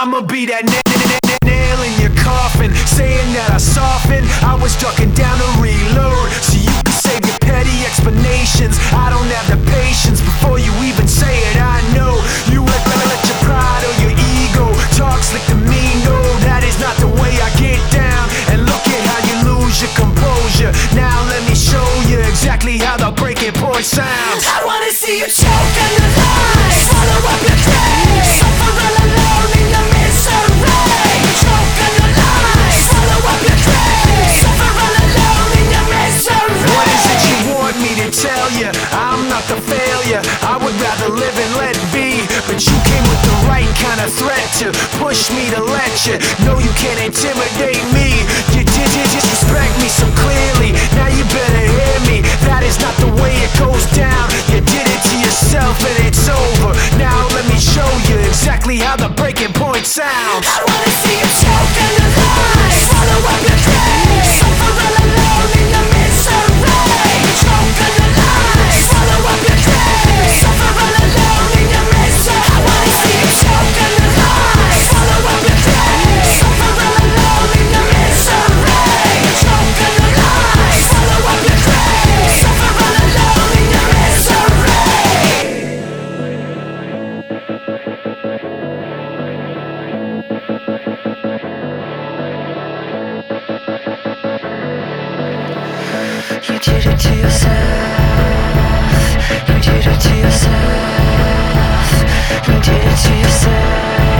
I'ma be that nail in your coffin, saying that I softened. I was ducking down to reload, so you can save your petty explanations. I don't have the patience before you even say it. I know you let your pride or your ego talk slick to me. No, that is not the way I get down. And look at how you lose your composure. Now let me show you exactly how the breaking point sounds. I wanna see you choke on your lies, swallow up your dreams, suffer all alone in your misery. Choke on your lies, swallow up your dreams, suffer all alone in your misery. What is it you want me to tell you? I'm not the failure, I would rather live and let be. But you came with the right kind of threat to push me to let you know you can't intimidate me. You did disrespect me so clearly, now you better hear me. That is not the way it goes down. You did it to yourself and it's over. Now let me show you exactly how the breaking point sounds. I wanna see you choke on your lies, swallow up your dreams, suffer all alone in your misery. Choke on your lies, swallow up your dreams, suffer all alone in your misery. I wanna see you choke on your lies, swallow up your dreams, suffer all alone in your misery. Choke on your lies, swallow up your dreams, suffer all alone in your misery. You did it to yourself. You did it to yourself. You did it to yourself.